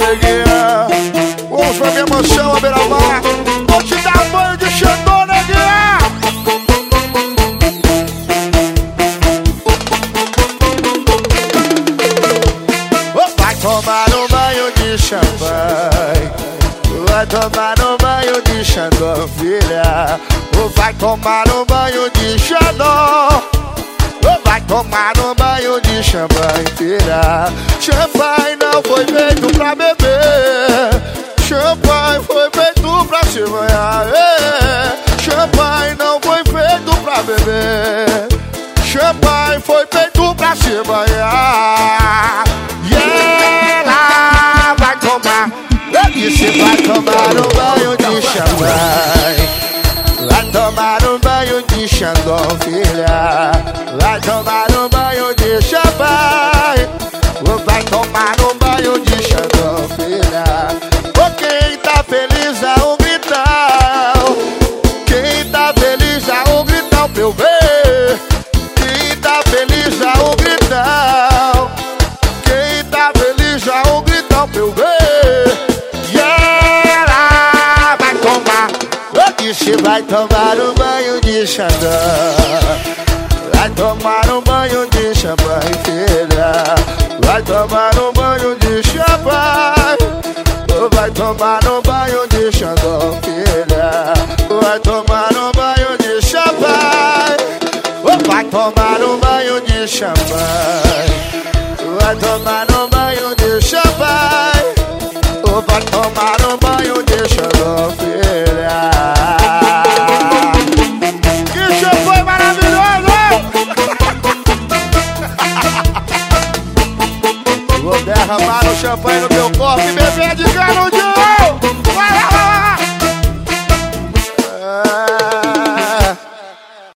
neguinha. Vamos pra minha mansão, a beira-mar. Vou te dar banho de Xandão, neguinha. Vai tomar um banho de champanhe. Vai tomar um banho de Xandão, filha. Vai tomar um banho de Xandão. Vai tomar um banho de champanhe, filha. Champanhe não foi feito pra beber. Champanhe foi feito pra se banhar. Champanhe não foi feito pra beber. Champanhe foi feito pra se banhar. E ela vai tomar. Eu disse vai tomar um banho de champanhe. Vai tomar um banho de Xandão, filha. Vai tomar um banho de champanhe. Vai tomar um banho de Xandão, filha. Oh, quem tá feliz dá um gritão. Quem tá feliz dá um gritão pra eu ver. Quem tá feliz dá um gritão. Quem tá feliz dá um gritão pra eu ver. E ela vai tomar. Eu disse vai tomar um banho de Xandão. Vai tomar um banho de champanhe, filha. Vai tomar um banho de champanhe. Vai tomar um banho de Xandão, filha. Vai tomar um banho de champanhe. Vai tomar um banho de champanhe. Vai tomar um banho de champanhe. Vai tomar um banho de Xandão, filha. Que champanhe maravilhoso! Vou derramar o champanhe no teu corpo e beber de canudinho.